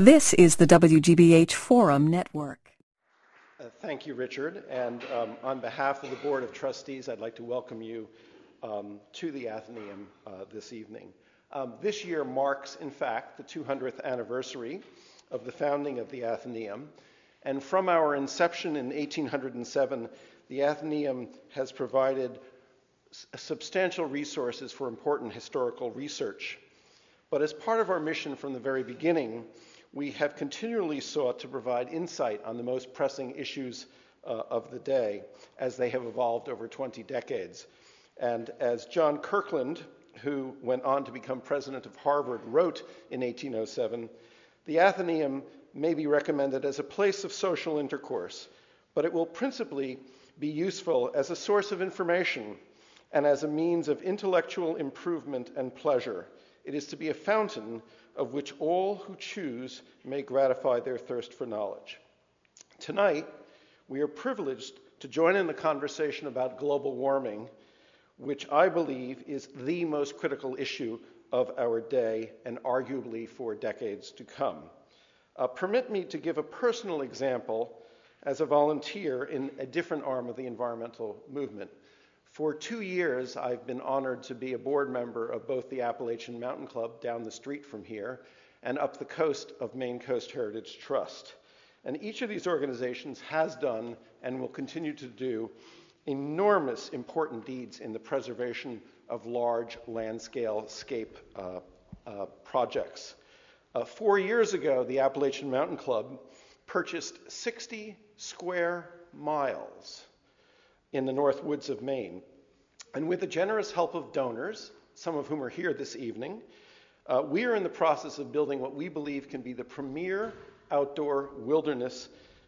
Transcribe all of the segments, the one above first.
This is the WGBH Forum Network. Thank you, Richard. And on behalf of the Board of Trustees, I'd like to welcome you to the Athenaeum this evening. This year marks, in fact, the 200th anniversary of the founding of the Athenaeum. And from our inception in 1807, the Athenaeum has provided substantial resources for important historical research. But as part of our mission from the very beginning, we have continually sought to provide insight on the most pressing issues of the day as they have evolved over 20 decades. And as John Kirkland, who went on to become president of Harvard, wrote in 1807, the Athenaeum may be recommended as a place of social intercourse, but it will principally be useful as a source of information and as a means of intellectual improvement and pleasure. It is to be a fountain of which all who choose may gratify their thirst for knowledge. Tonight, we are privileged to join in the conversation about global warming, which I believe is the most critical issue of our day and arguably for decades to come. Permit me to give a personal example as a volunteer in a different arm of the environmental movement. For 2 years, I've been honored to be a board member of both the Appalachian Mountain Club down the street from here and up the coast of Maine Coast Heritage Trust. And each of these organizations has done and will continue to do enormous important deeds in the preservation of large landscape projects. 4 years ago, the Appalachian Mountain Club purchased 60 square miles in the North Woods of Maine. And with the generous help of donors, some of whom are here this evening, we are in the process of building what we believe can be the premier outdoor wilderness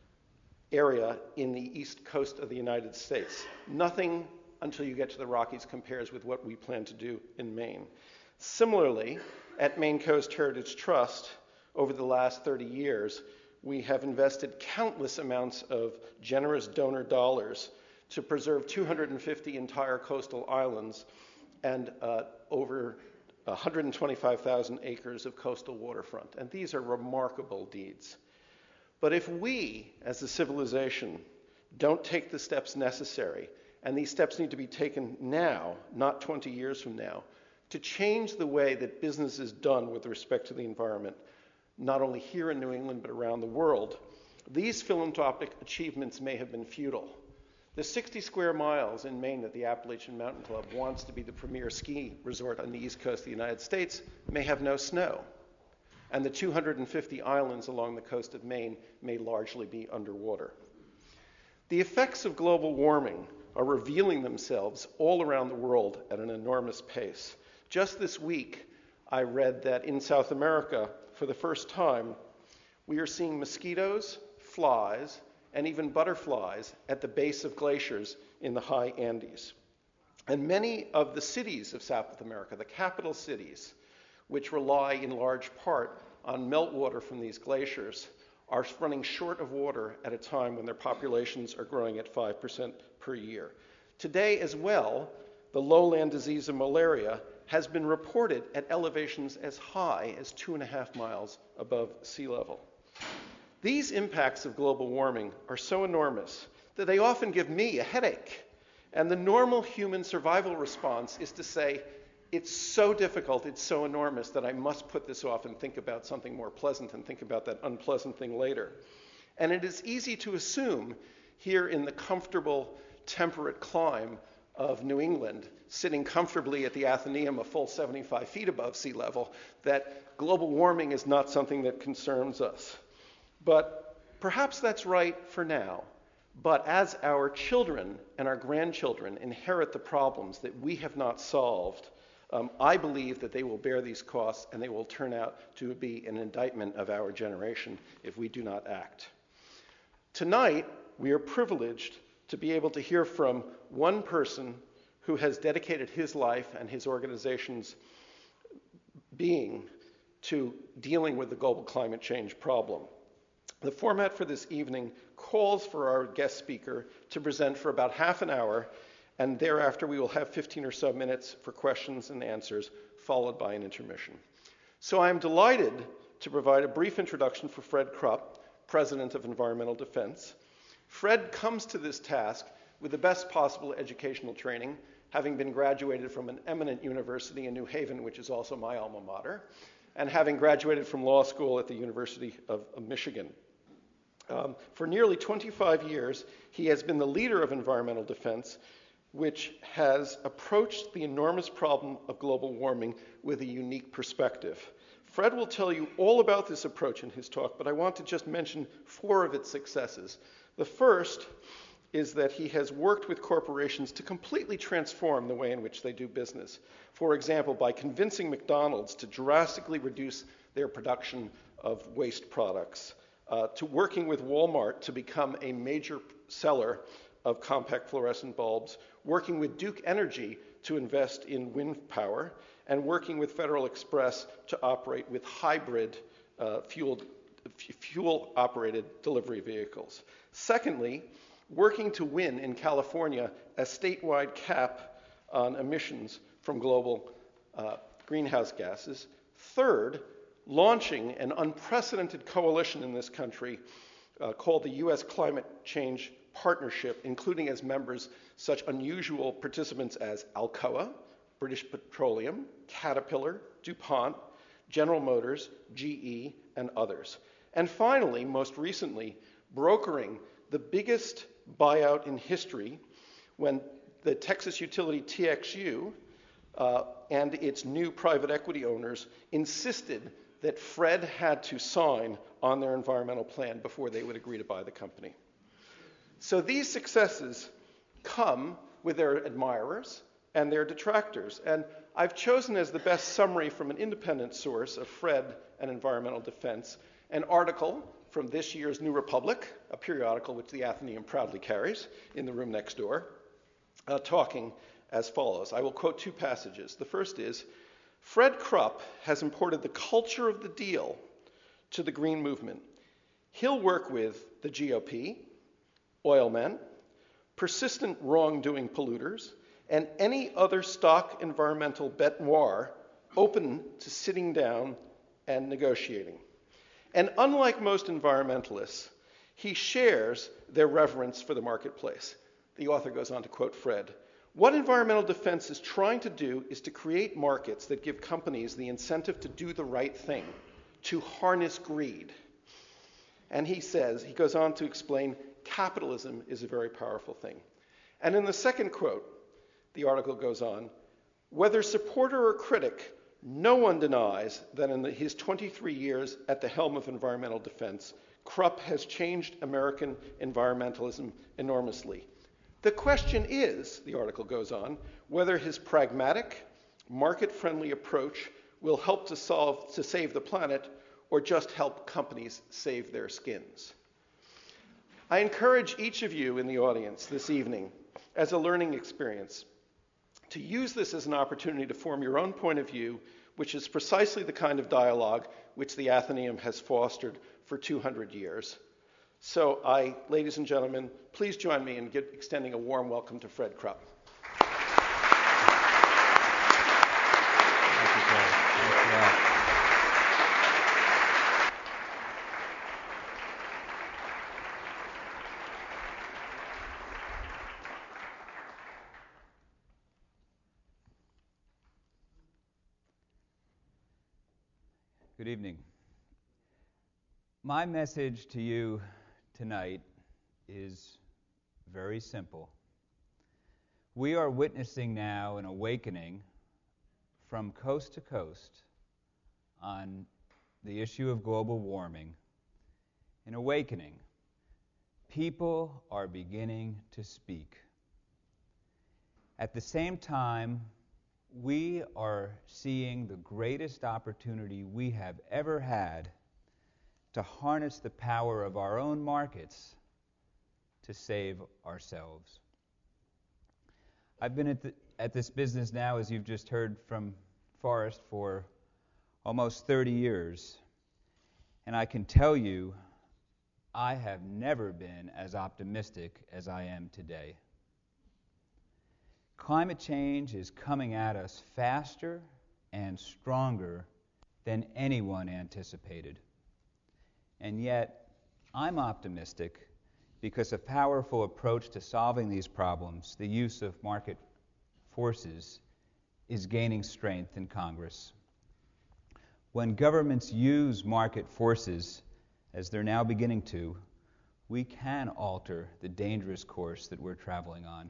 area in the east coast of the United States. Nothing until you get to the Rockies compares with what we plan to do in Maine. Similarly, at Maine Coast Heritage Trust, over the last 30 years, we have invested countless amounts of generous donor dollars to preserve 250 entire coastal islands and over 125,000 acres of coastal waterfront. And these are remarkable deeds. But if we, as a civilization, don't take the steps necessary, and these steps need to be taken now, not 20 years from now, to change the way that business is done with respect to the environment, not only here in New England, but around the world, these philanthropic achievements may have been futile. The 60 square miles in Maine that the Appalachian Mountain Club wants to be the premier ski resort on the east coast of the United States may have no snow. And the 250 islands along the coast of Maine may largely be underwater. The effects of global warming are revealing themselves all around the world at an enormous pace. Just this week, I read that in South America, for the first time, we are seeing mosquitoes, flies, and even butterflies at the base of glaciers in the high Andes. And many of the cities of South America, the capital cities, which rely in large part on meltwater from these glaciers, are running short of water at a time when their populations are growing at 5% per year. Today as well, the lowland disease of malaria has been reported at elevations as high as 2.5 miles above sea level. These impacts of global warming are so enormous that they often give me a headache. And the normal human survival response is to say, it's so difficult, it's so enormous that I must put this off and think about something more pleasant and think about that unpleasant thing later. And it is easy to assume here in the comfortable, temperate clime of New England, sitting comfortably at the Athenaeum a full 75 feet above sea level, that global warming is not something that concerns us. But perhaps that's right for now. But as our children and our grandchildren inherit the problems that we have not solved, I believe that they will bear these costs and they will turn out to be an indictment of our generation if we do not act. Tonight, we are privileged to be able to hear from one person who has dedicated his life and his organization's being to dealing with the global climate change problem. The format for this evening calls for our guest speaker to present for about half an hour, and thereafter we will have 15 or so minutes for questions and answers, followed by an intermission. So I am delighted to provide a brief introduction for Fred Krupp, President of Environmental Defense. Fred comes to this task with the best possible educational training, having been graduated from an eminent university in New Haven, which is also my alma mater, and having graduated from law school at the University of Michigan. For nearly 25 years, he has been the leader of environmental defense, which has approached the enormous problem of global warming with a unique perspective. Fred will tell you all about this approach in his talk, but I want to just mention 4 of its successes. The first is that he has worked with corporations to completely transform the way in which they do business. For example, by convincing McDonald's to drastically reduce their production of waste products, to working with Walmart to become a major seller of compact fluorescent bulbs, working with Duke Energy to invest in wind power, and working with Federal Express to operate with hybrid fuel-operated delivery vehicles. Secondly, working to win in California a statewide cap on emissions from global greenhouse gases. Third, launching an unprecedented coalition in this country called the U.S. Climate Change Partnership, including as members such unusual participants as Alcoa, British Petroleum, Caterpillar, DuPont, General Motors, GE, and others. And finally, most recently, brokering the biggest buyout in history when the Texas utility TXU and its new private equity owners insisted that Fred had to sign on their environmental plan before they would agree to buy the company. So these successes come with their admirers and their detractors. And I've chosen as the best summary from an independent source of Fred and environmental defense an article from this year's New Republic, a periodical which the Athenaeum proudly carries in the room next door, talking as follows. I will quote 2 passages. The first is, Fred Krupp has imported the culture of the deal to the green movement. He'll work with the GOP, oil men, persistent wrongdoing polluters, and any other stock environmental bête noire open to sitting down and negotiating. And unlike most environmentalists, he shares their reverence for the marketplace. The author goes on to quote Fred. What environmental defense is trying to do is to create markets that give companies the incentive to do the right thing, to harness greed. And he goes on to explain, capitalism is a very powerful thing. And in the second quote, the article goes on, whether supporter or critic, no one denies that in his 23 years at the helm of environmental defense, Krupp has changed American environmentalism enormously. The question is, the article goes on, whether his pragmatic, market-friendly approach will help to save the planet or just help companies save their skins. I encourage each of you in the audience this evening, as a learning experience, to use this as an opportunity to form your own point of view, which is precisely the kind of dialogue which the Athenaeum has fostered for 200 years. So ladies and gentlemen, please join me in extending a warm welcome to Fred Krupp. Thank you, Fred. Thanks a lot. Good evening. My message to you tonight is very simple. We are witnessing now an awakening from coast to coast on the issue of global warming. An awakening. People are beginning to speak. At the same time, we are seeing the greatest opportunity we have ever had to harness the power of our own markets to save ourselves. I've been at this business now, as you've just heard from Forrest, for almost 30 years. And I can tell you, I have never been as optimistic as I am today. Climate change is coming at us faster and stronger than anyone anticipated. And yet, I'm optimistic because a powerful approach to solving these problems, the use of market forces, is gaining strength in Congress. When governments use market forces, as they're now beginning to, we can alter the dangerous course that we're traveling on.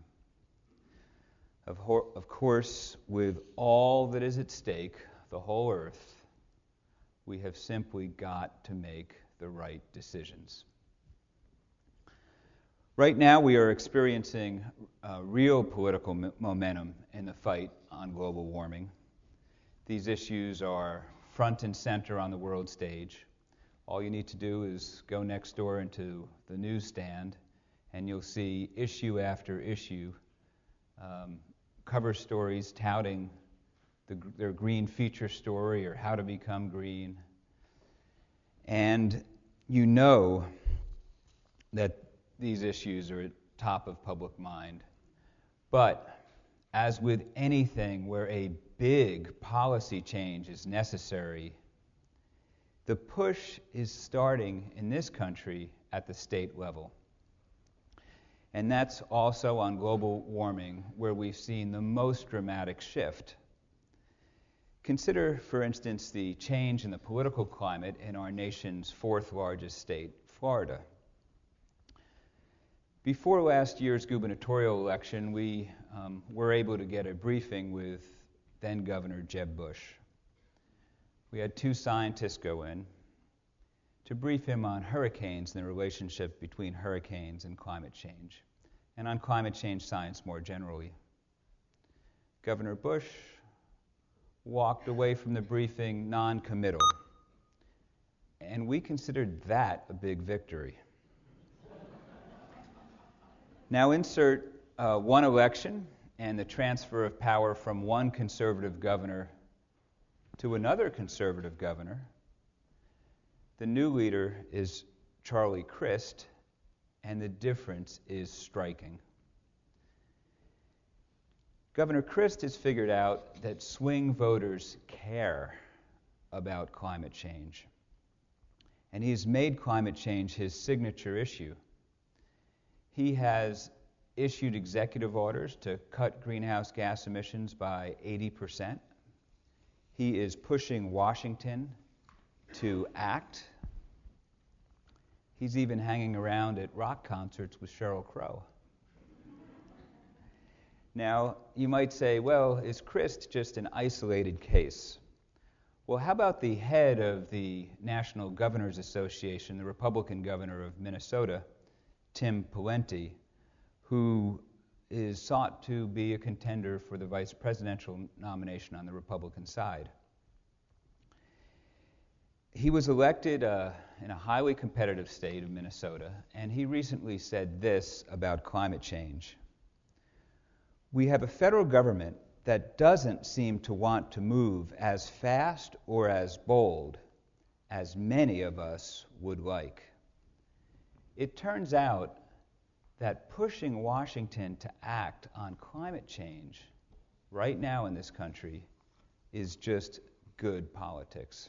Of course, with all that is at stake, the whole earth, we have simply got to make the right decisions. Right now, we are experiencing real political momentum in the fight on global warming. These issues are front and center on the world stage. All you need to do is go next door into the newsstand, and you'll see issue after issue, cover stories touting their green feature story or how to become green. And you know that these issues are at top of public mind. But as with anything where a big policy change is necessary, the push is starting in this country at the state level. And that's also on global warming, where we've seen the most dramatic shift. Consider, for instance, the change in the political climate in our nation's fourth largest state, Florida. Before last year's gubernatorial election, we were able to get a briefing with then Governor Jeb Bush. We had two scientists go in to brief him on hurricanes and the relationship between hurricanes and climate change, and on climate change science more generally. Governor Bush walked away from the briefing non-committal, and we considered that a big victory. Now insert one election and the transfer of power from one conservative governor to another conservative governor. The new leader is Charlie Crist, and the difference is striking. Governor Crist has figured out that swing voters care about climate change, and he's made climate change his signature issue. He has issued executive orders to cut greenhouse gas emissions by 80%. He is pushing Washington to act. He's even hanging around at rock concerts with Sheryl Crow. Now, you might say, well, is Crist just an isolated case? Well, how about the head of the National Governors Association, the Republican governor of Minnesota, Tim Pawlenty, who is sought to be a contender for the vice presidential nomination on the Republican side. He was elected in a highly competitive state of Minnesota, and he recently said this about climate change. We have a federal government that doesn't seem to want to move as fast or as bold as many of us would like. It turns out that pushing Washington to act on climate change right now in this country is just good politics.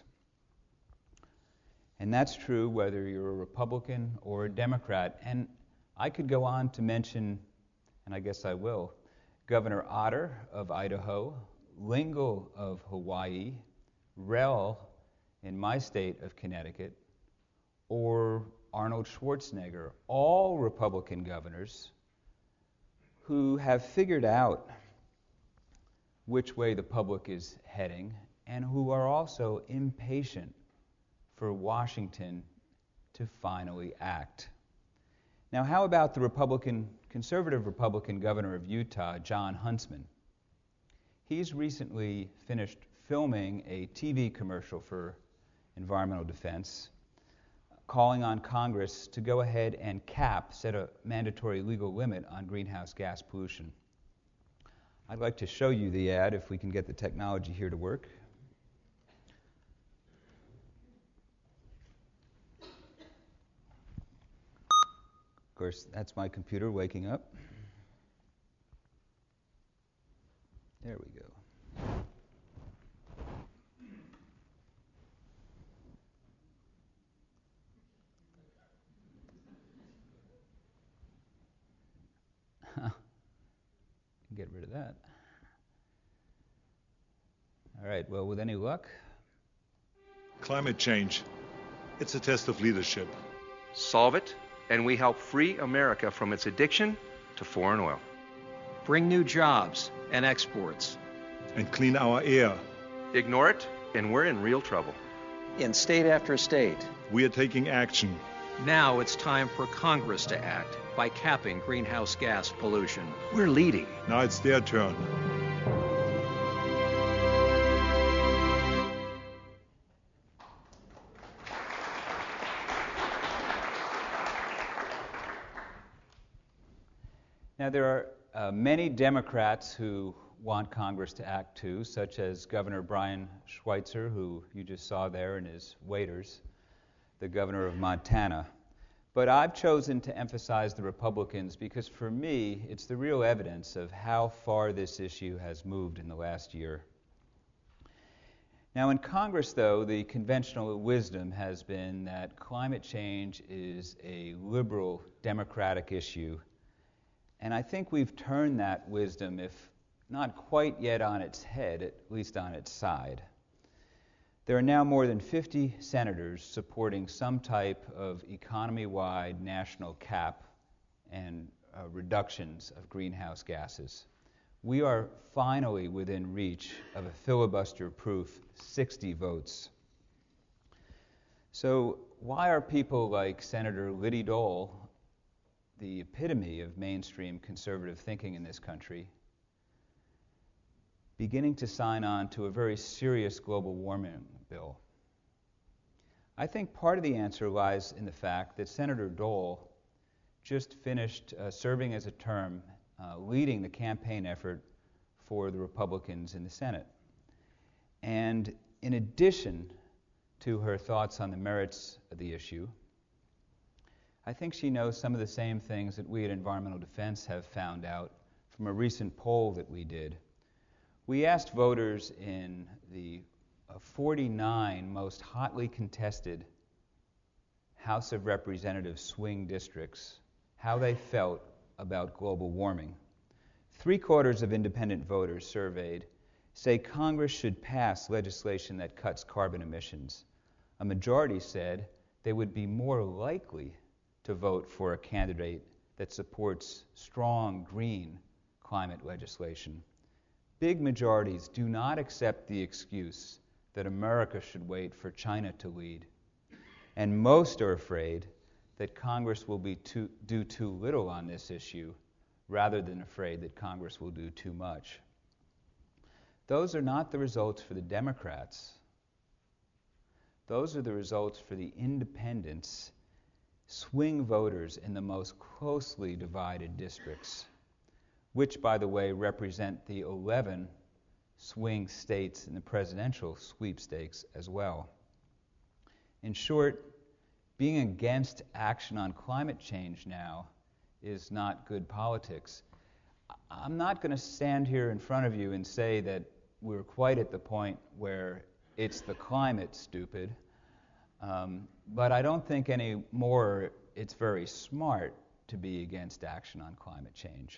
And that's true whether you're a Republican or a Democrat. And I could go on to mention, and I guess I will, Governor Otter of Idaho, Lingle of Hawaii, Rel in my state of Connecticut, or Arnold Schwarzenegger, all Republican governors who have figured out which way the public is heading and who are also impatient for Washington to finally act. Now, how about the conservative Republican governor of Utah, Jon Huntsman? He's recently finished filming a TV commercial for environmental defense, calling on Congress to go ahead and set a mandatory legal limit on greenhouse gas pollution. I'd like to show you the ad if we can get the technology here to work. Of course, that's my computer waking up. There we go. that. All right, well, with any luck. Climate change. It's a test of leadership. Solve it, and we help free America from its addiction to foreign oil. Bring new jobs and exports. And clean our air. Ignore it, and we're in real trouble. In state after state. We are taking action. Now it's time for Congress to act by capping greenhouse gas pollution. We're leading. Now it's their turn. Now, there are many Democrats who want Congress to act too, such as Governor Brian Schweitzer, who you just saw there in his waders, the governor of Montana. But I've chosen to emphasize the Republicans because for me, it's the real evidence of how far this issue has moved in the last year. Now, in Congress, though, the conventional wisdom has been that climate change is a liberal Democratic issue. And I think we've turned that wisdom, if not quite yet on its head, at least on its side. There are now more than 50 senators supporting some type of economy-wide national cap and reductions of greenhouse gases. We are finally within reach of a filibuster-proof 60 votes. So why are people like Senator Liddy Dole, the epitome of mainstream conservative thinking in this country, beginning to sign on to a very serious global warming bill? I think part of the answer lies in the fact that Senator Dole just finished serving as a term leading the campaign effort for the Republicans in the Senate. And in addition to her thoughts on the merits of the issue, I think she knows some of the same things that we at Environmental Defense have found out from a recent poll that we did. We asked voters in the 49 most hotly contested House of Representatives swing districts how they felt about global warming. 3/4 of independent voters surveyed say Congress should pass legislation that cuts carbon emissions. A majority said they would be more likely to vote for a candidate that supports strong green climate legislation. Big majorities do not accept the excuse that America should wait for China to lead. And most are afraid that Congress will do too little on this issue, rather than afraid that Congress will do too much. Those are not the results for the Democrats. Those are the results for the independents, swing voters in the most closely divided districts, which, by the way, represent the 11 swing states in the presidential sweepstakes as well. In short, being against action on climate change now is not good politics. I'm not going to stand here in front of you and say that we're quite at the point where it's the climate, stupid, but I don't think anymore it's very smart to be against action on climate change.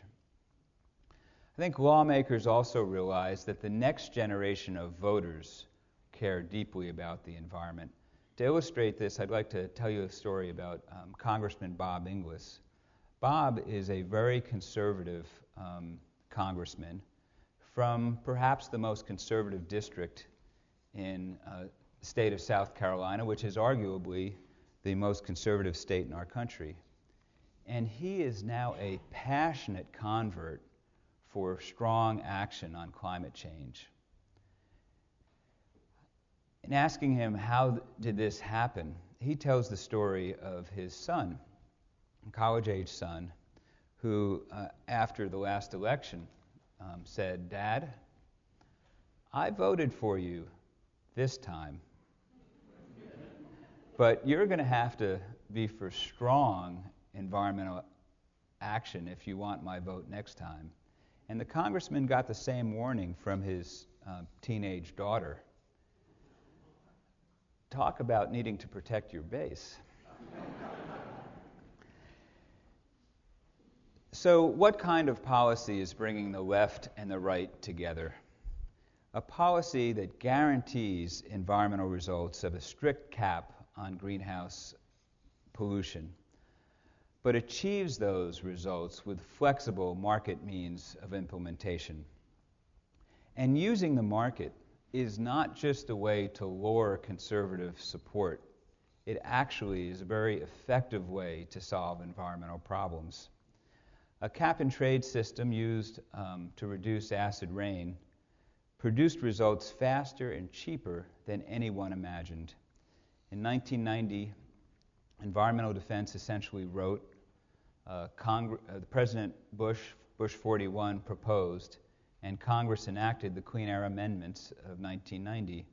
I think lawmakers also realize that the next generation of voters care deeply about the environment. To illustrate this, I'd like to tell you a story about Congressman Bob Inglis. Bob is a very conservative congressman from perhaps the most conservative district in the state of South Carolina, which is arguably the most conservative state in our country. And he is now a passionate convert for strong action on climate change. In asking him how did this happen, he tells the story of his son, a college-age son, who after the last election said, "Dad, I voted for you this time, but you're going to have to be for strong environmental action if you want my vote next time." And the congressman got the same warning from his teenage daughter. Talk about needing to protect your base. So what kind of policy is bringing the left and the right together? A policy that guarantees environmental results of a strict cap on greenhouse pollution, but achieves those results with flexible market means of implementation. And using the market is not just a way to lure conservative support. It actually is a very effective way to solve environmental problems. A cap-and-trade system used to reduce acid rain produced results faster and cheaper than anyone imagined. In 1990, Environmental Defense essentially wrote, President Bush 41 proposed, and Congress enacted the Clean Air Amendments of 1990.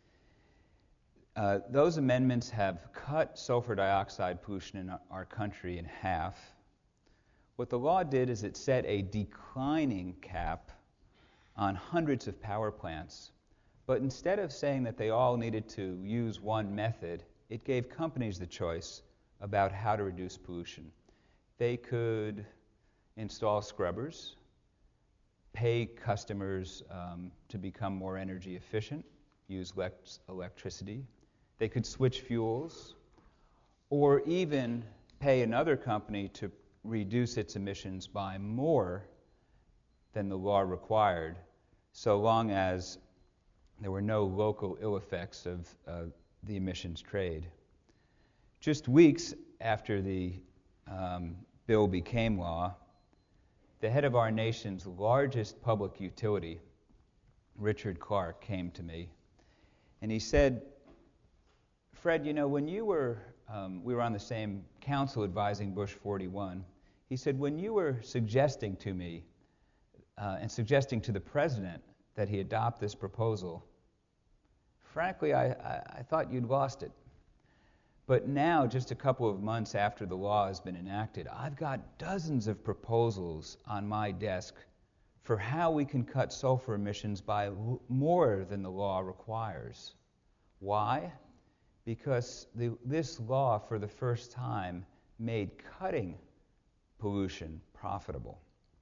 Those amendments have cut sulfur dioxide pollution in our country in half. What the law did is it set a declining cap on hundreds of power plants, but instead of saying that they all needed to use one method, it gave companies the choice about how to reduce pollution. They could install scrubbers, pay customers to become more energy efficient, use less electricity. They could switch fuels, or even pay another company to reduce its emissions by more than the law required, so long as there were no local ill effects of the emissions trade. Just weeks after the bill became law, the head of our nation's largest public utility, Richard Clark, came to me, and he said, Fred, you know, when you were, we were on the same council advising Bush 41, he said, when you were suggesting to me and suggesting to the president that he adopt this proposal, frankly, I thought you'd lost it. But now, just a couple of months after the law has been enacted, I've got dozens of proposals on my desk for how we can cut sulfur emissions by more than the law requires. Why? Because this law, for the first time, made cutting pollution profitable.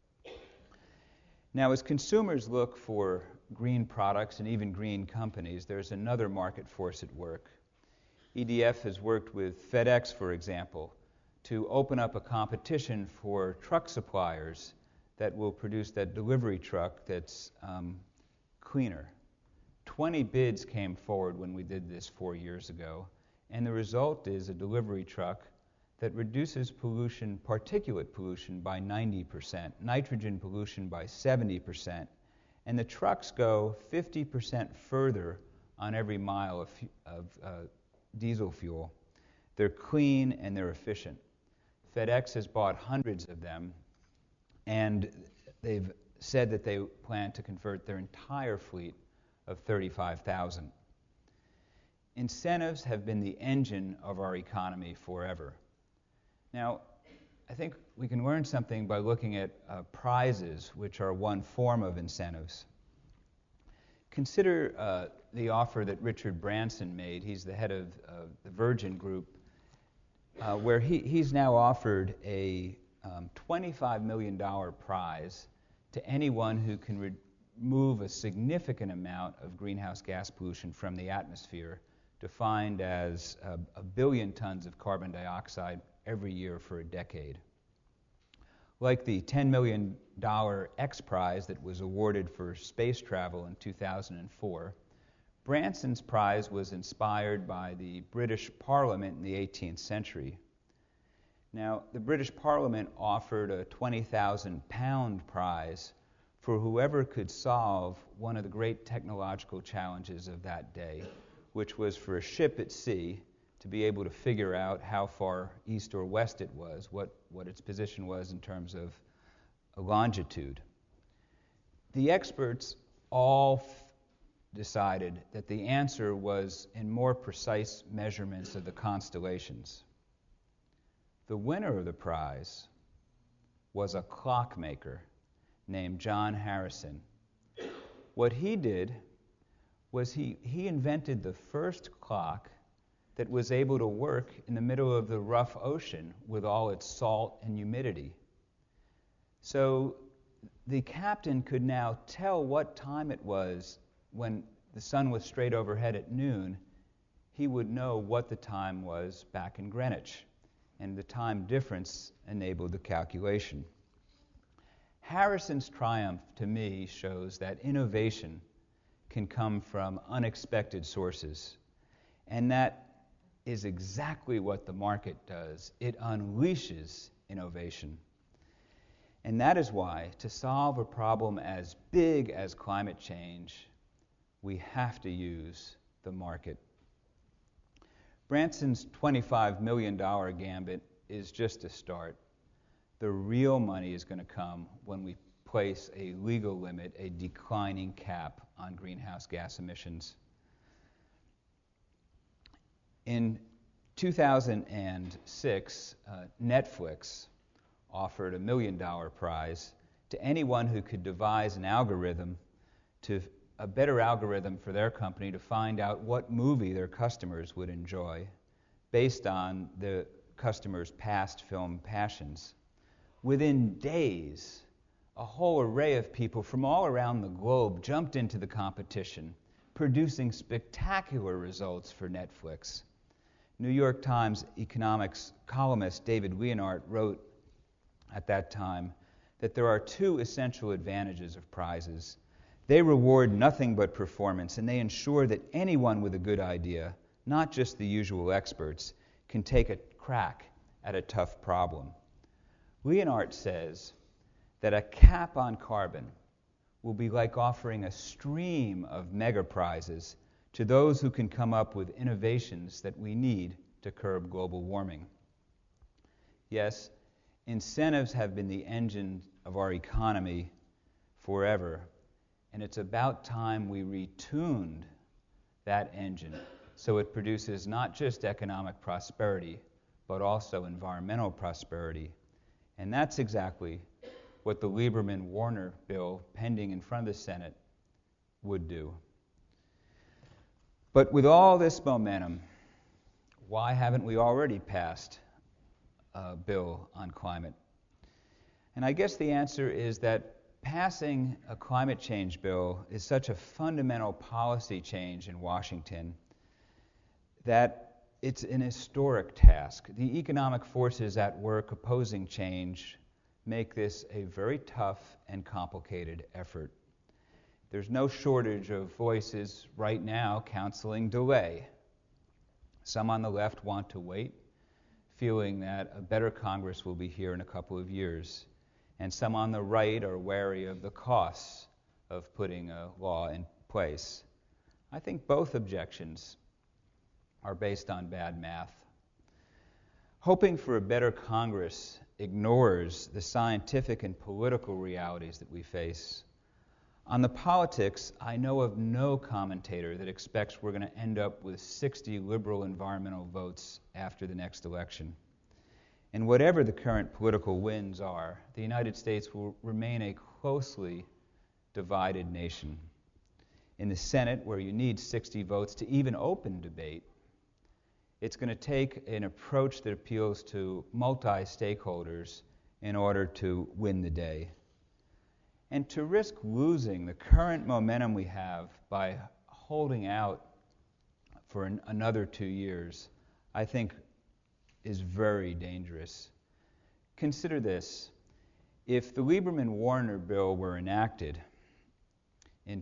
Now, as consumers look for green products and even green companies, there's another market force at work. EDF has worked with FedEx, for example, to open up a competition for truck suppliers that will produce that delivery truck that's cleaner. 20 bids came forward when we did this 4 years ago, and the result is a delivery truck that reduces pollution, particulate pollution, by 90%, nitrogen pollution by 70%, and the trucks go 50% further on every mile of diesel fuel. They're clean and they're efficient. FedEx has bought hundreds of them, and they've said that they plan to convert their entire fleet of 35,000. Incentives have been the engine of our economy forever. Now, I think we can learn something by looking at prizes, which are one form of incentives. Consider the offer that Richard Branson made. He's the head of the Virgin Group, where he's now offered a $25 million prize to anyone who can remove a significant amount of greenhouse gas pollution from the atmosphere, defined as a billion tons of carbon dioxide every year for a decade. Like the $10 million X Prize that was awarded for space travel in 2004, Branson's prize was inspired by the British Parliament in the 18th century. Now, the British Parliament offered a £20,000 prize for whoever could solve one of the great technological challenges of that day, which was for a ship at sea to be able to figure out how far east or west it was, what its position was in terms of longitude. The experts all decided that the answer was in more precise measurements of the constellations. The winner of the prize was a clockmaker named John Harrison. What he did was he invented the first clock that was able to work in the middle of the rough ocean with all its salt and humidity. So the captain could now tell what time it was when the sun was straight overhead at noon. He would know what the time was back in Greenwich, and the time difference enabled the calculation. Harrison's triumph, to me, shows that innovation can come from unexpected sources, and that is exactly what the market does. It unleashes innovation. And that is why, to solve a problem as big as climate change, we have to use the market. Branson's $25 million gambit is just a start. The real money is going to come when we place a legal limit, a declining cap on greenhouse gas emissions. In 2006, Netflix offered a $1 million prize to anyone who could devise an algorithm, a better algorithm for their company to find out what movie their customers would enjoy based on the customers' past film passions. Within days, a whole array of people from all around the globe jumped into the competition, producing spectacular results for Netflix. New York Times economics columnist David Leonhardt wrote at that time that there are two essential advantages of prizes. They reward nothing but performance, and they ensure that anyone with a good idea, not just the usual experts, can take a crack at a tough problem. Leonhardt says that a cap on carbon will be like offering a stream of mega prizes to those who can come up with innovations that we need to curb global warming. Yes, incentives have been the engine of our economy forever, and it's about time we retuned that engine so it produces not just economic prosperity, but also environmental prosperity. And that's exactly what the Lieberman-Warner bill pending in front of the Senate would do. But with all this momentum, why haven't we already passed a bill on climate? And I guess the answer is that passing a climate change bill is such a fundamental policy change in Washington that it's an historic task. The economic forces at work opposing change make this a very tough and complicated effort. There's no shortage of voices right now counseling delay. Some on the left want to wait, feeling that a better Congress will be here in a couple of years. And some on the right are wary of the costs of putting a law in place. I think both objections are based on bad math. Hoping for a better Congress ignores the scientific and political realities that we face. On the politics, I know of no commentator that expects we're going to end up with 60 liberal environmental votes after the next election. And whatever the current political winds are, the United States will remain a closely divided nation. In the Senate, where you need 60 votes to even open debate, it's going to take an approach that appeals to multi-stakeholders in order to win the day. And to risk losing the current momentum we have by holding out for another 2 years, I think is very dangerous. Consider this. If the Lieberman-Warner bill were enacted in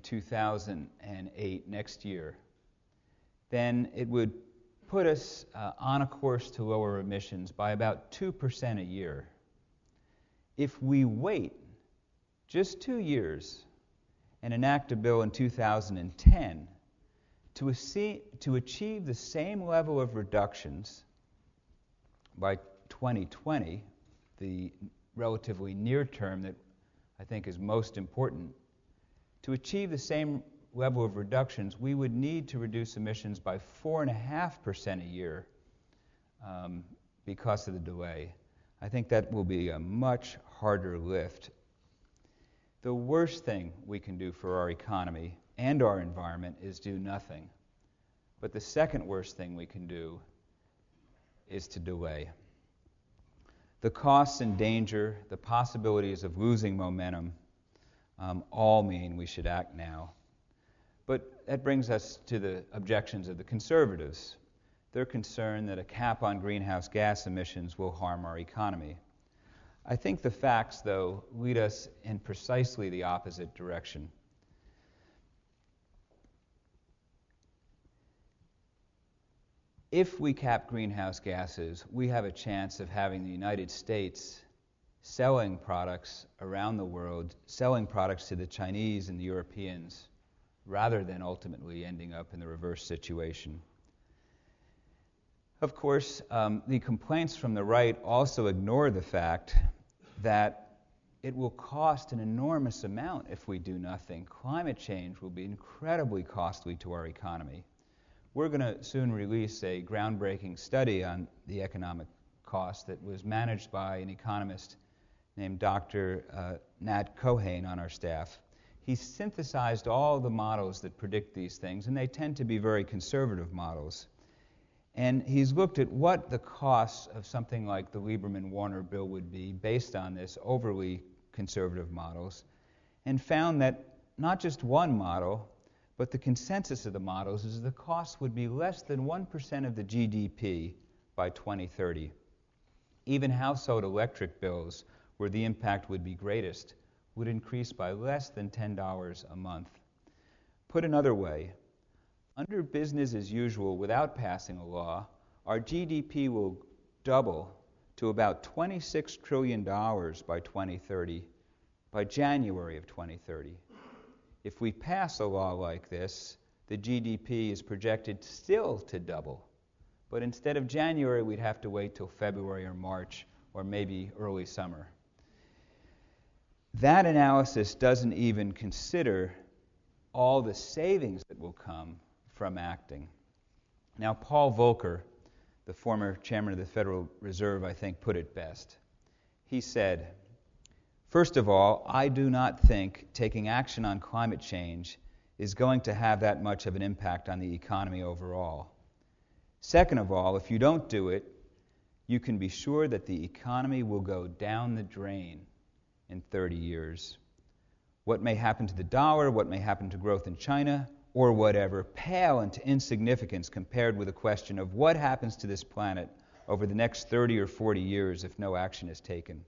2008, next year, then it would put us on a course to lower emissions by about 2% a year. If we wait just 2 years and enact a bill in 2010 to achieve the same level of reductions by 2020, the relatively near term that I think is most important, to achieve the same level of reductions, we would need to reduce emissions by 4.5% a year because of the delay. I think that will be a much harder lift. The worst thing we can do for our economy and our environment is do nothing. But the second worst thing we can do is to delay. The costs and danger, the possibilities of losing momentum, all mean we should act now. But that brings us to the objections of the conservatives. They're concerned that a cap on greenhouse gas emissions will harm our economy. I think the facts, though, lead us in precisely the opposite direction. If we cap greenhouse gases, we have a chance of having the United States selling products around the world, selling products to the Chinese and the Europeans, rather than ultimately ending up in the reverse situation. Of course, the complaints from the right also ignore the fact that it will cost an enormous amount if we do nothing. Climate change will be incredibly costly to our economy. We're going to soon release a groundbreaking study on the economic cost that was managed by an economist named Dr. Nat Cohane on our staff. He's synthesized all the models that predict these things, and they tend to be very conservative models. And he's looked at what the costs of something like the Lieberman-Warner bill would be based on this overly conservative models, and found that not just one model, but the consensus of the models is the cost would be less than 1% of the GDP by 2030. Even household electric bills, where the impact would be greatest, would increase by less than $10 a month. Put another way, under business as usual without passing a law, our GDP will double to about $26 trillion by 2030, by January of 2030. If we pass a law like this, the GDP is projected still to double. But instead of January, we'd have to wait till February or March or maybe early summer. That analysis doesn't even consider all the savings that will come from acting. Now, Paul Volcker, the former chairman of the Federal Reserve, I think, put it best. He said, "First of all, I do not think taking action on climate change is going to have that much of an impact on the economy overall. Second of all, if you don't do it, you can be sure that the economy will go down the drain in 30 years. What may happen to the dollar, what may happen to growth in China, or whatever, pale into insignificance compared with the question of what happens to this planet over the next 30 or 40 years if no action is taken."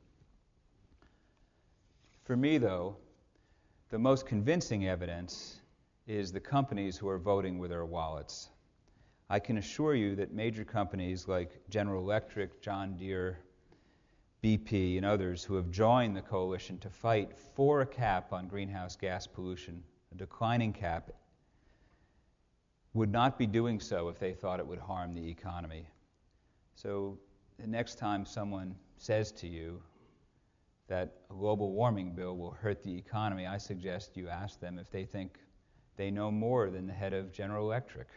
For me, though, the most convincing evidence is the companies who are voting with their wallets. I can assure you that major companies like General Electric, John Deere, BP, and others who have joined the coalition to fight for a cap on greenhouse gas pollution, a declining cap, would not be doing so if they thought it would harm the economy. So the next time someone says to you that a global warming bill will hurt the economy, I suggest you ask them if they think they know more than the head of General Electric.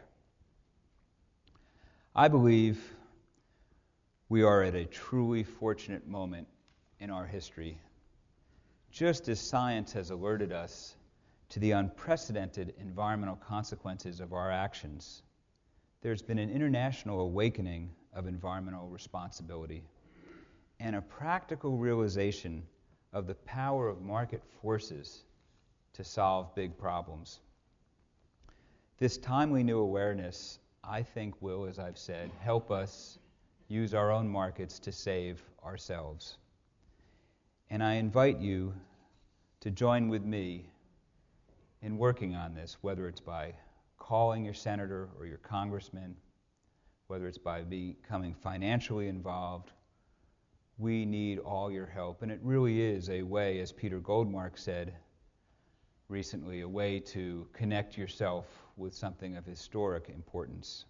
I believe we are at a truly fortunate moment in our history. Just as science has alerted us to the unprecedented environmental consequences of our actions, there's been an international awakening of environmental responsibility and a practical realization of the power of market forces to solve big problems. This timely new awareness, I think, will, as I've said, help us use our own markets to save ourselves. And I invite you to join with me in working on this, whether it's by calling your senator or your congressman, whether it's by becoming financially involved. We need all your help. And it really is a way, as Peter Goldmark said recently, a way to connect yourself with something of historic importance.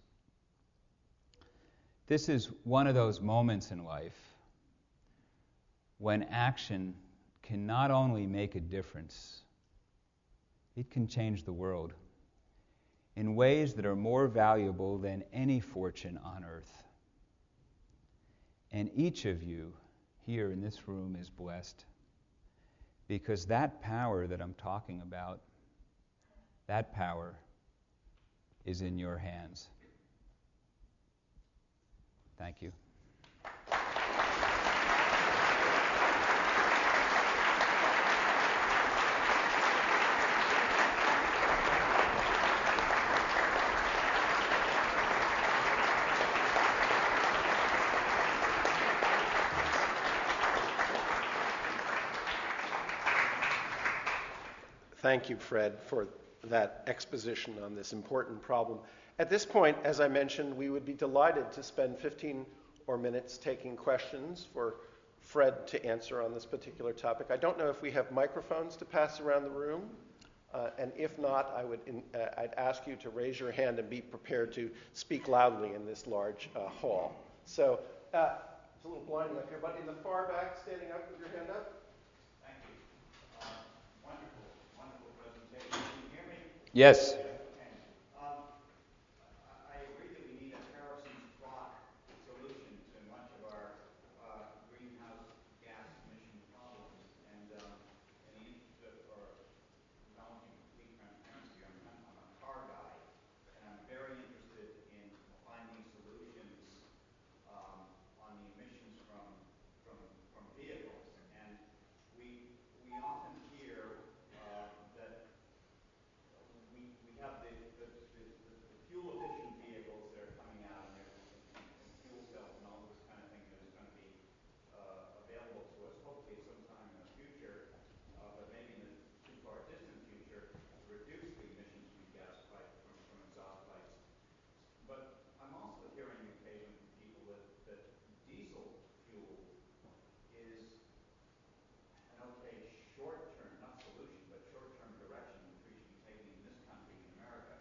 This is one of those moments in life when action can not only make a difference, it can change the world in ways that are more valuable than any fortune on earth. And each of you here in this room is blessed because that power that I'm talking about, that power is in your hands. Thank you. Thank you, Fred, for that exposition on this important problem. At this point, as I mentioned, we would be delighted to spend 15 or minutes taking questions for Fred to answer on this particular topic. I don't know if we have microphones to pass around the room, and if not, I'd ask you to raise your hand and be prepared to speak loudly in this large hall. So it's a little blinding up here, but in the far back, standing up with your hand up. Thank you. Wonderful presentation. Can you hear me? Yes. I agree that we need a Harrison's clock solution to much of our greenhouse gas emission problems. And in the interest of acknowledging complete transparency, I'm a car guy, and I'm very interested in finding solutions on the emissions from vehicles. And we often hear that we have the fuel efficient vehicles that are coming out, and fuel cells and all this kind of thing that is going to be available to us hopefully sometime in the future, but maybe in the too far distant future, to reduce the emissions from gas pipe from exhaust pipes. But I'm also hearing occasionally from people that diesel fuel is an okay short-term, not solution, but short-term direction which we should be taking in this country, in America.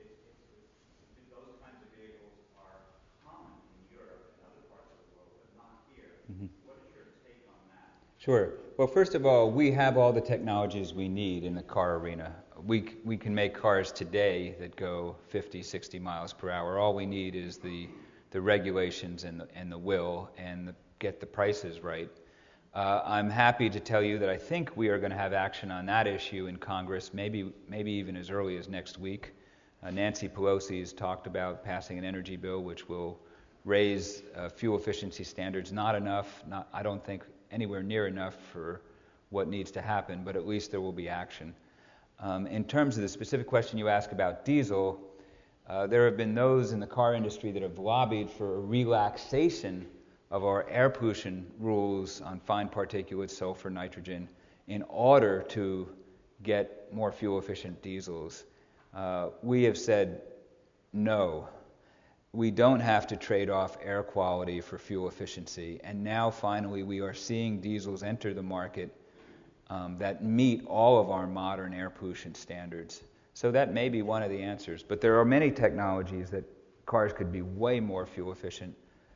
Those kinds of vehicles are common in Europe and other parts of the world, but not here. Mm-hmm. What is your take on that? Sure. Well, first of all, we have all the technologies we need in the car arena. We can make cars today that go 50, 60 miles per hour. All we need is the regulations and the will and get the prices right. I'm happy to tell you that I think we are going to have action on that issue in Congress, maybe even as early as next week. Nancy Pelosi has talked about passing an energy bill which will raise fuel efficiency standards. Not enough, I don't think anywhere near enough for what needs to happen, but at least there will be action. In terms of the specific question you asked about diesel, there have been those in the car industry that have lobbied for a relaxation of our air pollution rules on fine particulates, sulfur, nitrogen, in order to get more fuel-efficient diesels. We have said no. We don't have to trade off air quality for fuel efficiency. And now, finally, we are seeing diesels enter the market that meet all of our modern air pollution standards. So that may be one of the answers. But there are many technologies that cars could be way more fuel efficient.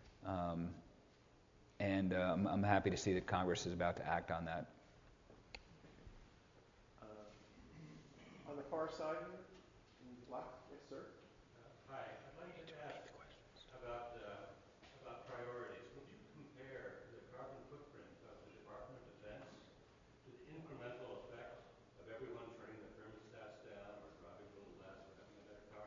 And I'm happy to see that Congress is about to act on that. On the far side here, in black, yes, sir. Hi, I'd like to ask about priorities. Would you compare the carbon footprint of the Department of Defense to the incremental effect of everyone turning their thermostats down or driving a little less or having a better car?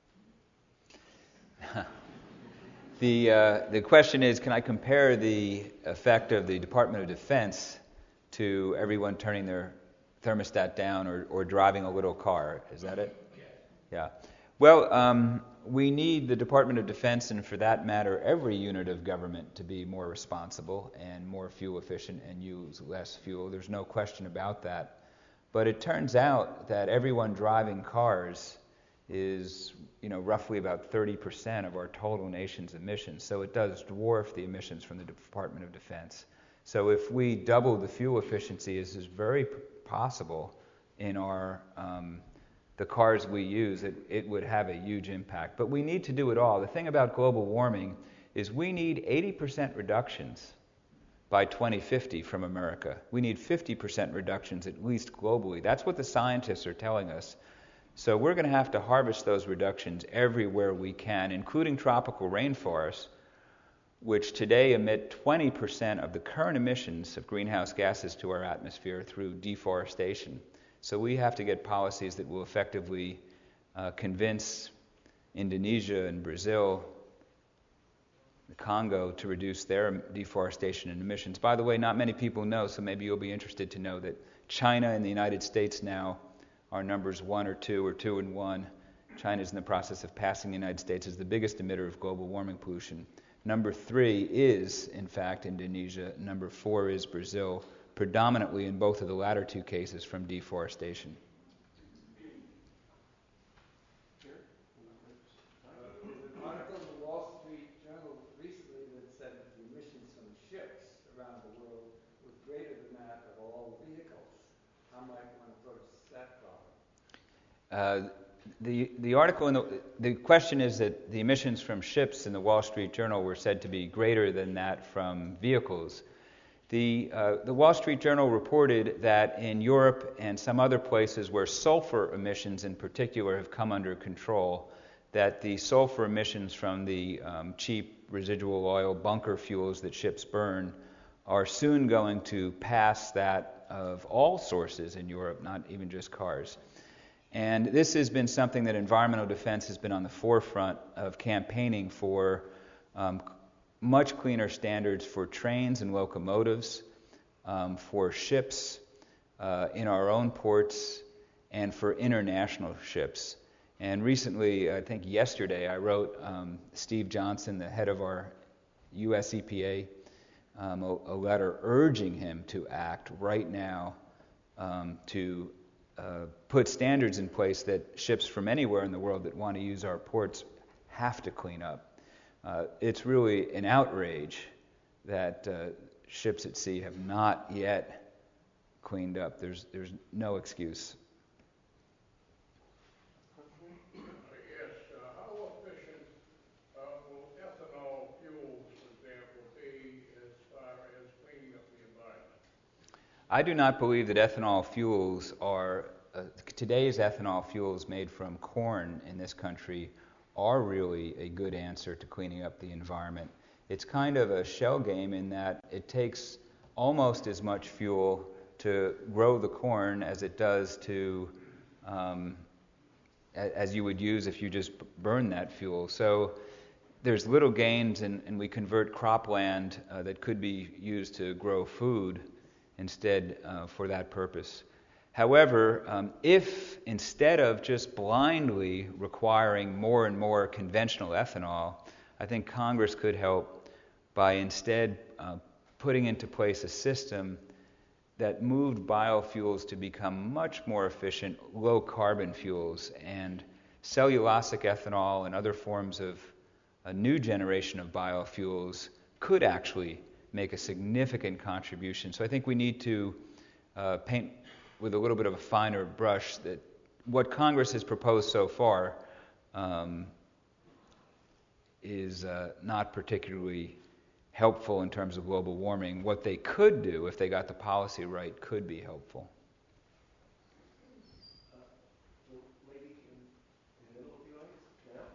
The question is, can I compare the effect of the Department of Defense to everyone turning their thermostat down or driving a little car? Is that it? Yes. Yeah. Well, we need the Department of Defense, and for that matter, every unit of government, to be more responsible and more fuel efficient and use less fuel. There's no question about that. But it turns out that everyone driving cars is, roughly about 30% of our total nation's emissions. So it does dwarf the emissions from the Department of Defense. So if we double the fuel efficiency, as is very possible in our the cars we use, it would have a huge impact. But we need to do it all. The thing about global warming is we need 80% reductions by 2050 from America. We need 50% reductions at least globally. That's what the scientists are telling us. So we're going to have to harvest those reductions everywhere we can, including tropical rainforests, which today emit 20% of the current emissions of greenhouse gases to our atmosphere through deforestation. So we have to get policies that will effectively convince Indonesia and Brazil, the Congo, to reduce their deforestation and emissions. By the way, not many people know, so maybe you'll be interested to know that China and the United States now are numbers 1 or 2 or 2 and 1. China is in the process of passing the United States as the biggest emitter of global warming pollution. Number 3 is, in fact, Indonesia. Number 4 is Brazil, predominantly in both of the latter two cases from deforestation. The article in the question is that the emissions from ships in the Wall Street Journal were said to be greater than that from vehicles. The Wall Street Journal reported that in Europe and some other places where sulfur emissions in particular have come under control, that the sulfur emissions from the cheap residual oil bunker fuels that ships burn are soon going to pass that of all sources in Europe, not even just cars. And this has been something that Environmental Defense has been on the forefront of campaigning for much cleaner standards for trains and locomotives, for ships in our own ports, and for international ships. And recently, I think yesterday, I wrote Steve Johnson, the head of our U.S. EPA, a letter urging him to act right now to put standards in place that ships from anywhere in the world that want to use our ports have to clean up. It's really an outrage that ships at sea have not yet cleaned up. There's no excuse. How efficient will ethanol fuels, for example, be as far as cleaning up the environment? I do not believe that ethanol fuels are, today's ethanol fuels made from corn in this country are really a good answer to cleaning up the environment. It's kind of a shell game in that it takes almost as much fuel to grow the corn as it does to, as you would use if you just burn that fuel. So there's little gains, and we convert cropland that could be used to grow food instead for that purpose. However, if instead of just blindly requiring more and more conventional ethanol, I think Congress could help by instead putting into place a system that moved biofuels to become much more efficient, low-carbon fuels, and cellulosic ethanol and other forms of a new generation of biofuels could actually make a significant contribution. So I think we need to paint with a little bit of a finer brush that what Congress has proposed so far is not particularly helpful in terms of global warming. What they could do, if they got the policy right, could be helpful. Lady in the middle of the audience, now.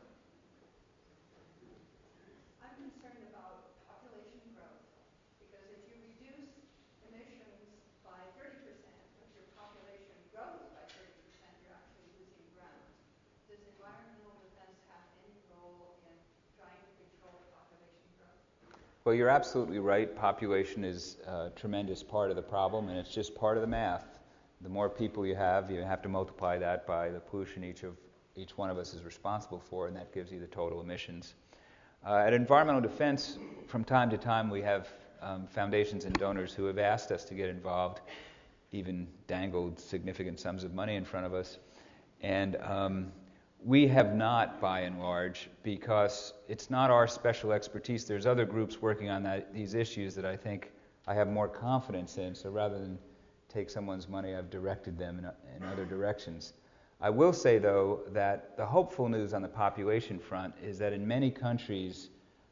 I'm concerned about population growth, because if you reduce emissions by 30%, but your population grows by 30%, you're actually losing ground. Does environmental defense have any role in trying to control population growth? Well, you're absolutely right. Population is a tremendous part of the problem, and it's just part of the math. The more people you have to multiply that by the pollution each one of us is responsible for, and that gives you the total emissions. At Environmental Defense, from time to time, we have foundations and donors who have asked us to get involved, even dangled significant sums of money in front of us. And we have not, by and large, because it's not our special expertise. There's other groups working on these issues that I think I have more confidence in. So rather than take someone's money, I've directed them in other directions. I will say, though, that the hopeful news on the population front is that in many countries,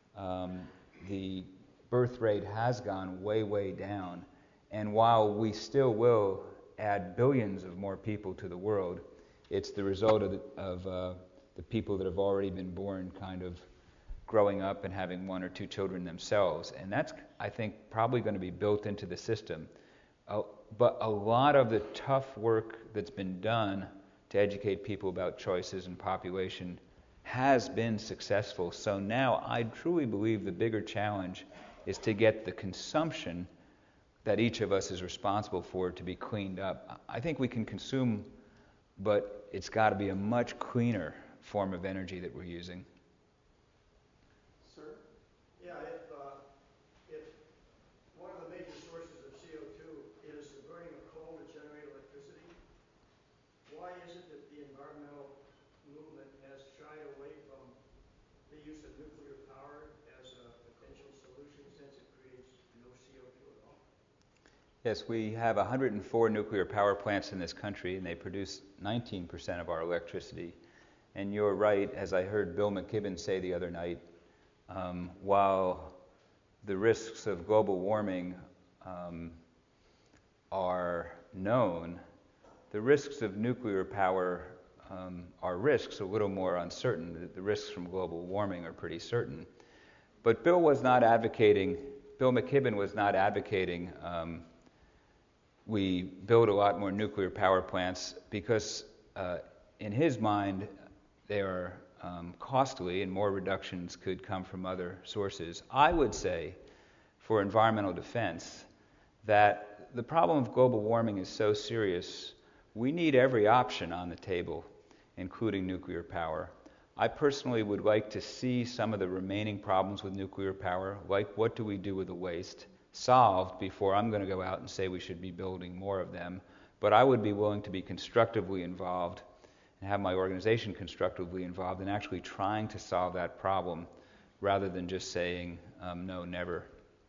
the birth rate has gone way, way down. And while we still will add billions of more people to the world, it's the result of the people that have already been born kind of growing up and having one or two children themselves. And that's, I think, probably going to be built into the system. But a lot of the tough work that's been done to educate people about choices and population has been successful. So now I truly believe the bigger challenge is to get the consumption that each of us is responsible for to be cleaned up. I think we can consume, but it's got to be a much cleaner form of energy that we're using. Sir? Yeah, if one of the major sources of CO2 is the burning of coal to generate electricity, why is it that the environmental movement has shied away from the use of nuclear power as a potential solution, since it creates no CO2 at all? Yes, we have 104 nuclear power plants in this country, and they produce 19% of our electricity. And you're right, as I heard Bill McKibben say the other night, while the risks of global warming are known, the risks of nuclear power are risks a little more uncertain. The risks from global warming are pretty certain. But Bill McKibben was not advocating we build a lot more nuclear power plants because in his mind they are costly and more reductions could come from other sources. I would say for environmental defense that the problem of global warming is so serious, we need every option on the table, including nuclear power. I personally would like to see some of the remaining problems with nuclear power, like what do we do with the waste, solved before I'm going to go out and say we should be building more of them. But I would be willing to be constructively involved and have my organization constructively involved in actually trying to solve that problem rather than just saying no, never.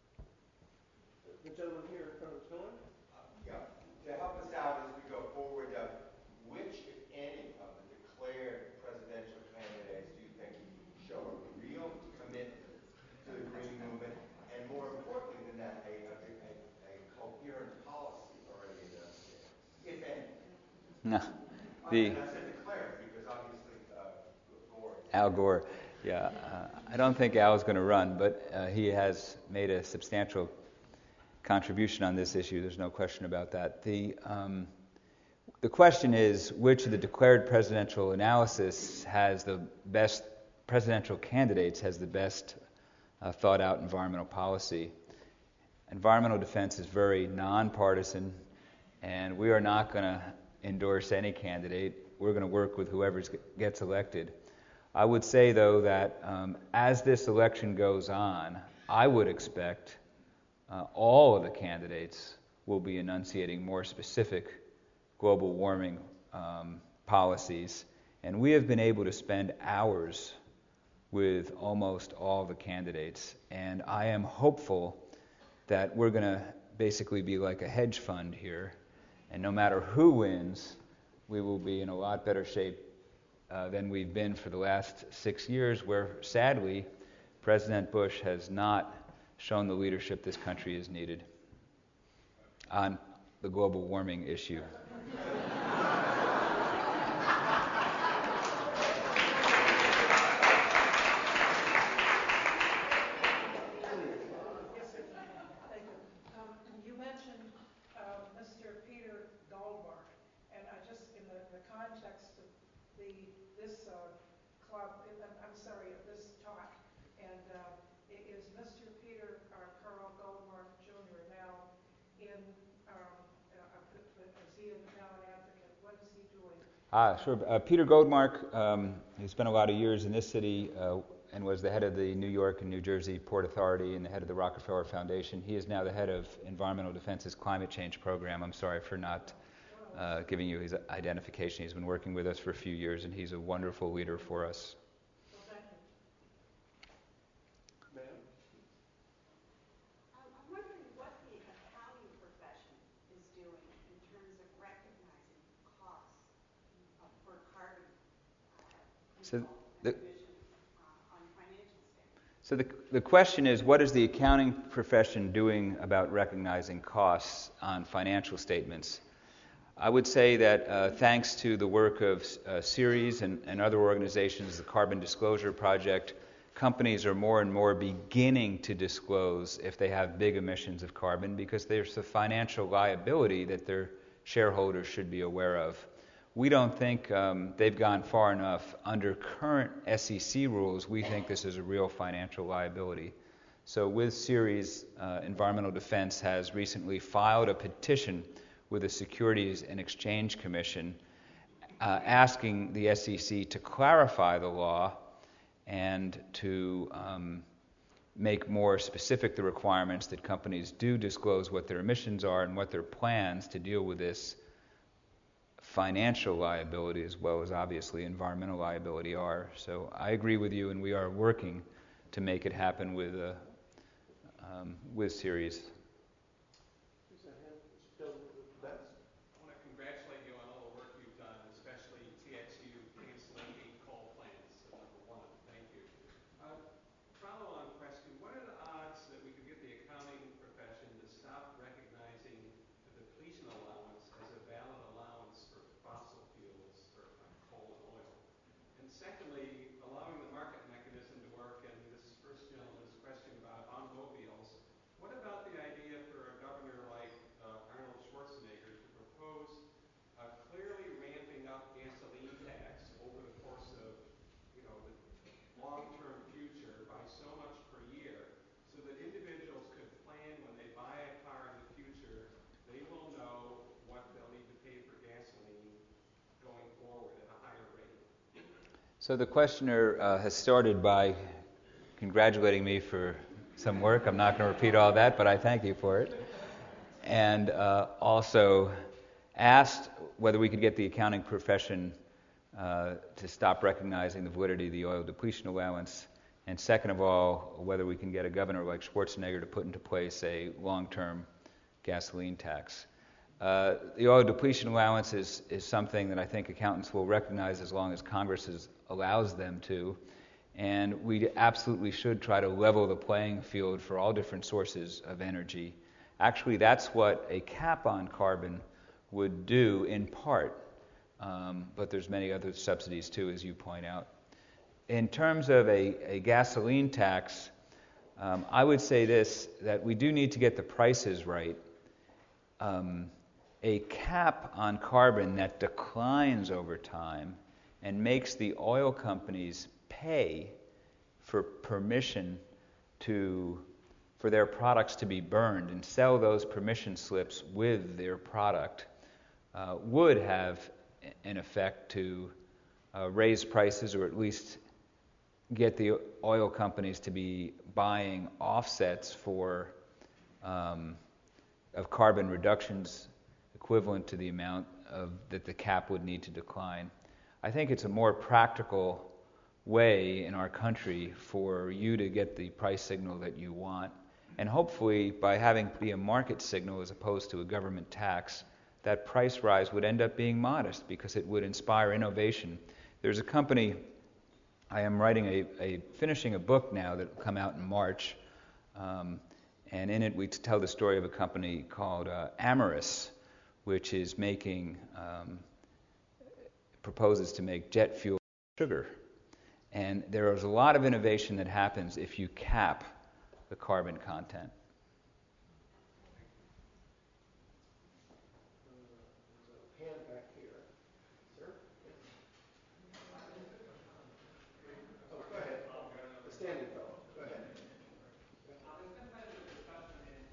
The gentleman here in front of the pillar. To help us out as we go forward, which, if any, of the declared presidential candidates do you think show a real commitment to the green movement, and more importantly than that, a coherent policy already enunciated, if any? No. I said declared because obviously Gore. Al Gore, yeah. I don't think Al's going to run, but he has made a substantial contribution on this issue. There's no question about that. The question is, which of the declared presidential analysis has the best presidential candidates has the best thought-out environmental policy? Environmental defense is very nonpartisan, and we are not going to endorse any candidate. We're going to work with whoever gets elected. I would say, though, that as this election goes on, I would expect all of the candidates will be enunciating more specific global warming policies. And we have been able to spend hours with almost all the candidates. And I am hopeful that we're going to basically be like a hedge fund here. And no matter who wins, we will be in a lot better shape than we've been for the last 6 years, where sadly President Bush has not shown the leadership this country has needed on the global warming issue. You mentioned Mr. Peter Goldmark, and I just, in the context of this club, this talk, and is Mr. Peter Carl Goldmark Jr. now is he now an advocate? What is he doing? Sure. Peter Goldmark, he spent a lot of years in this city and was the head of the New York and New Jersey Port Authority and the head of the Rockefeller Foundation. He is now the head of Environmental Defense's Climate Change Program. I'm sorry for not giving you his identification. He's been working with us for a few years, and he's a wonderful leader for us. Ma'am? I'm wondering what the accounting profession is doing in terms of recognizing costs for carbon emissions on financial statements. So the question is, what is the accounting profession doing about recognizing costs on financial statements? I would say that thanks to the work of Ceres and other organizations, the Carbon Disclosure Project, companies are more and more beginning to disclose if they have big emissions of carbon, because there's a financial liability that their shareholders should be aware of. We don't think they've gone far enough. Under current SEC rules, we think this is a real financial liability. So with Ceres, Environmental Defense has recently filed a petition with the Securities and Exchange Commission asking the SEC to clarify the law and to make more specific the requirements that companies do disclose what their emissions are and what their plans to deal with this financial liability as well as obviously environmental liability are. So I agree with you, and we are working to make it happen with Ceres. Who's that hand? So the questioner has started by congratulating me for some work. I'm not going to repeat all that, but I thank you for it. And also asked whether we could get the accounting profession to stop recognizing the validity of the oil depletion allowance. And second of all, whether we can get a governor like Schwarzenegger to put into place a long-term gasoline tax. The oil depletion allowance is something that I think accountants will recognize as long as Congress allows them to. And we absolutely should try to level the playing field for all different sources of energy. Actually, that's what a cap on carbon would do in part. But there's many other subsidies too, as you point out. In terms of a gasoline tax, I would say this, that we do need to get the prices right. A cap on carbon that declines over time and makes the oil companies pay for permission for their products to be burned and sell those permission slips with their product would have an effect to raise prices, or at least get the oil companies to be buying offsets of carbon reductions equivalent to the amount that the cap would need to decline. I think it's a more practical way in our country for you to get the price signal that you want. And hopefully, by having it be a market signal as opposed to a government tax, that price rise would end up being modest because it would inspire innovation. There's a company, I am finishing a book now that will come out in March, and in it we tell the story of a company called Amyris, which is proposes to make jet fuel sugar. And there is a lot of innovation that happens if you cap the carbon content. Hand back here. Sir? Oh, go ahead. The standing fellow. Go ahead. There's been quite a bit of discussion in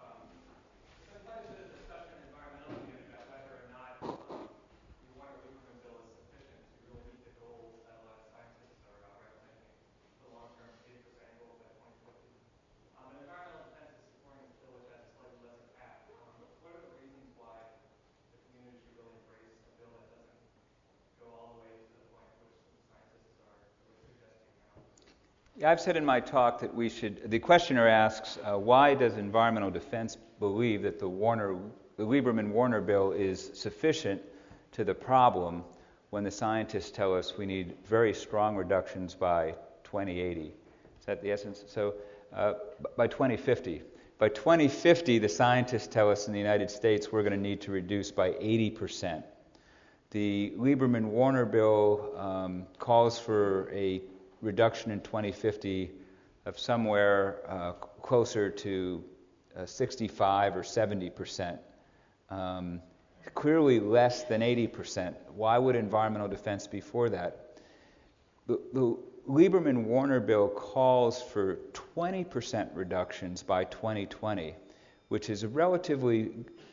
environmental community about whether or not the Warner-Lieberman bill is sufficient to really meet the goals that a lot of scientists are representing, the long-term 80% goal by 2050. And environmental defense is supporting this bill, which has a slightly lesser cap. What are the reasons why the community should really embrace a bill that doesn't go all the way to the point at which the scientists are really suggesting now? Yeah, I've said in my talk that the questioner asks, why does environmental defense believe that the Lieberman-Warner bill is sufficient to the problem when the scientists tell us we need very strong reductions by 2080? Is that the essence? So by 2050. By 2050, the scientists tell us in the United States we're going to need to reduce by 80%. The Lieberman-Warner bill calls for a reduction in 2050 of somewhere closer to 65 or 70%. Clearly less than 80%. Why would environmental defense be for that? The Lieberman-Warner bill calls for 20% reductions by 2020, which is a relatively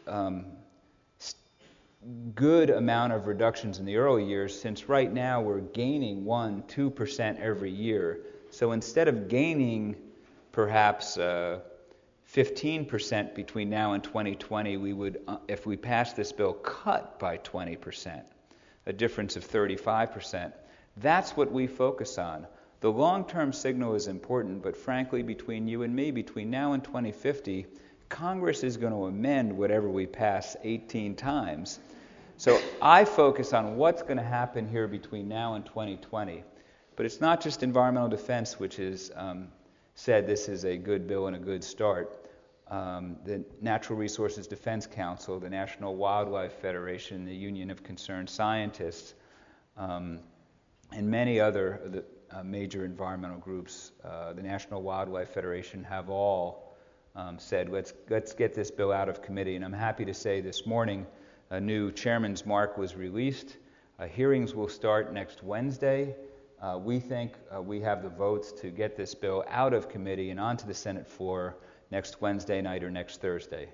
good amount of reductions in the early years, since right now we're gaining 1-2% every year. So instead of gaining perhaps 15% between now and 2020, we would, if we passed this bill, cut by 20%, a difference of 35%. That's what we focus on. The long-term signal is important, but frankly, between you and me, between now and 2050, Congress is going to amend whatever we pass 18 times. So I focus on what's going to happen here between now and 2020. But it's not just environmental defense, which is said this is a good bill and a good start. The Natural Resources Defense Council, the National Wildlife Federation, the Union of Concerned Scientists, and many other major environmental groups, the National Wildlife Federation, have all said, let's get this bill out of committee. And I'm happy to say this morning a new chairman's mark was released. Hearings will start next Wednesday. We think we have the votes to get this bill out of committee and onto the Senate floor next Wednesday night or next Thursday.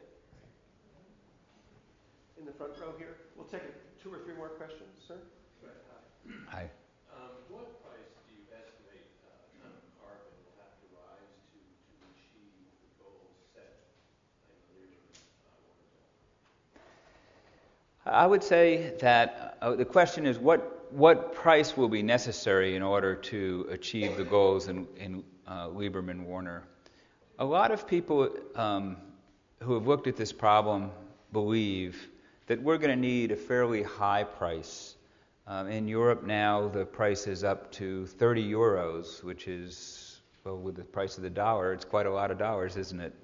In the front row here. We'll take 2 or 3 more questions, sir. Hi. What I would say that the question is what price will be necessary in order to achieve the goals in Lieberman-Warner. A lot of people who have looked at this problem believe that we're going to need a fairly high price. In Europe now, the price is up to 30 euros, which is, well, with the price of the dollar, it's quite a lot of dollars, isn't it?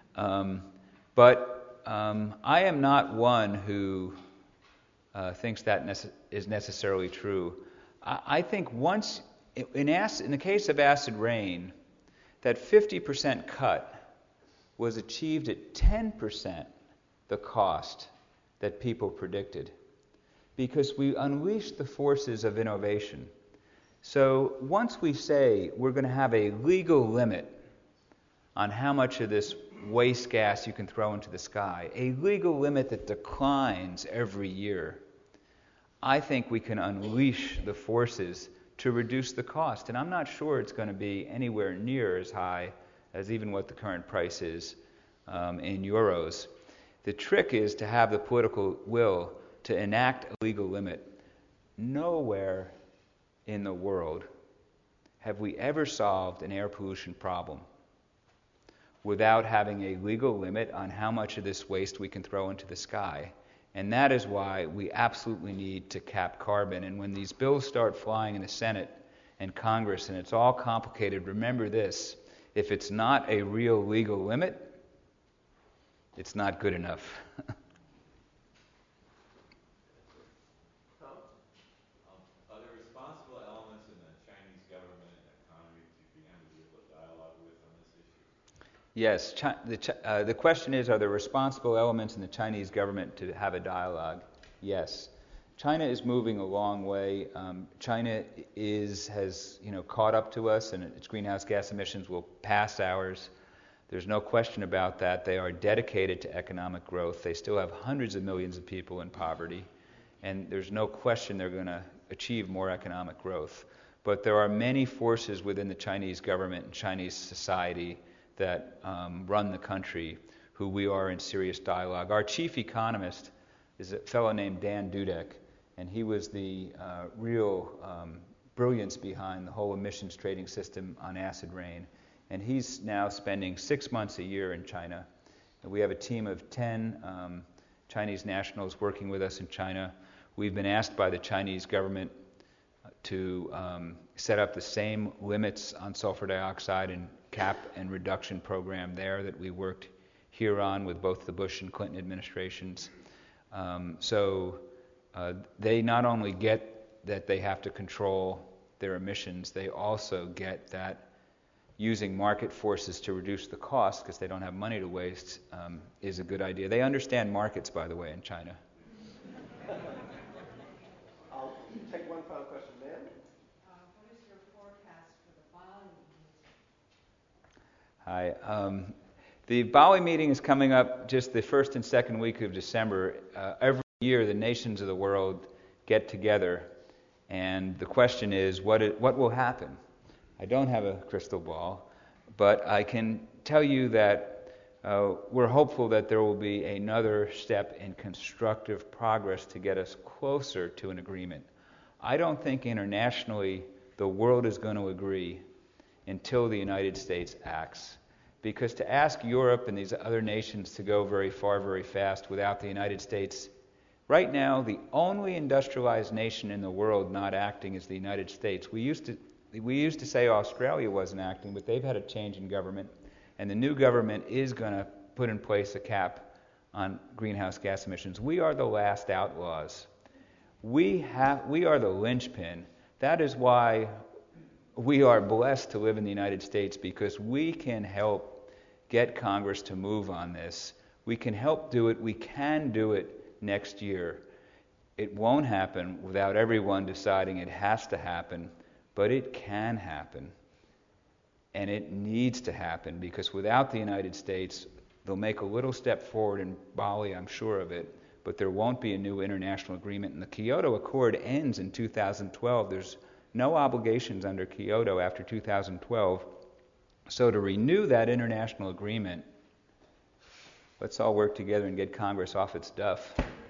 But I am not one who thinks that is necessarily true. I think once, in the case of acid rain, that 50% cut was achieved at 10% the cost that people predicted, because we unleashed the forces of innovation. So once we say we're going to have a legal limit on how much of this waste gas you can throw into the sky, a legal limit that declines every year, I think we can unleash the forces to reduce the cost. And I'm not sure it's going to be anywhere near as high as even what the current price is in euros. The trick is to have the political will to enact a legal limit. Nowhere in the world have we ever solved an air pollution problem without having a legal limit on how much of this waste we can throw into the sky. And that is why we absolutely need to cap carbon. And when these bills start flying in the Senate and Congress, and it's all complicated, remember this: if it's not a real legal limit, it's not good enough. Are there responsible elements in the Chinese government and economy to be able to dialogue with on this issue? Yes. The question is, are there responsible elements in the Chinese government to have a dialogue? Yes. China is moving a long way. China has caught up to us, and its greenhouse gas emissions will pass ours. There's no question about that. They are dedicated to economic growth. They still have hundreds of millions of people in poverty, and there's no question they're going to achieve more economic growth. But there are many forces within the Chinese government and Chinese society that run the country who we are in serious dialogue. Our chief economist is a fellow named Dan Dudek, and he was the real brilliance behind the whole emissions trading system on acid rain. And he's now spending 6 months a year in China. And we have a team of 10 Chinese nationals working with us in China. We've been asked by the Chinese government to set up the same limits on sulfur dioxide and cap and reduction program there that we worked here on with both the Bush and Clinton administrations. So they not only get that they have to control their emissions, they also get that using market forces to reduce the cost, because they don't have money to waste, is a good idea. They understand markets, by the way, in China. I'll take one final question, ma'am. What is your forecast for the Bali meeting? Hi. The Bali meeting is coming up just the first and second week of December. Every year, the nations of the world get together, and the question is, what will happen? I don't have a crystal ball, but I can tell you that we're hopeful that there will be another step in constructive progress to get us closer to an agreement. I don't think internationally the world is going to agree until the United States acts. Because to ask Europe and these other nations to go very far, very fast without the United States, right now the only industrialized nation in the world not acting is the United States. We used to say Australia wasn't acting, but they've had a change in government, and the new government is going to put in place a cap on greenhouse gas emissions. We are the last outlaws. We are the linchpin. That is why we are blessed to live in the United States, because we can help get Congress to move on this. We can help do it. We can do it next year. It won't happen without everyone deciding it has to happen. But it can happen, and it needs to happen, because without the United States, they'll make a little step forward in Bali, I'm sure of it, but there won't be a new international agreement. And the Kyoto Accord ends in 2012. There's no obligations under Kyoto after 2012. So to renew that international agreement, let's all work together and get Congress off its duff.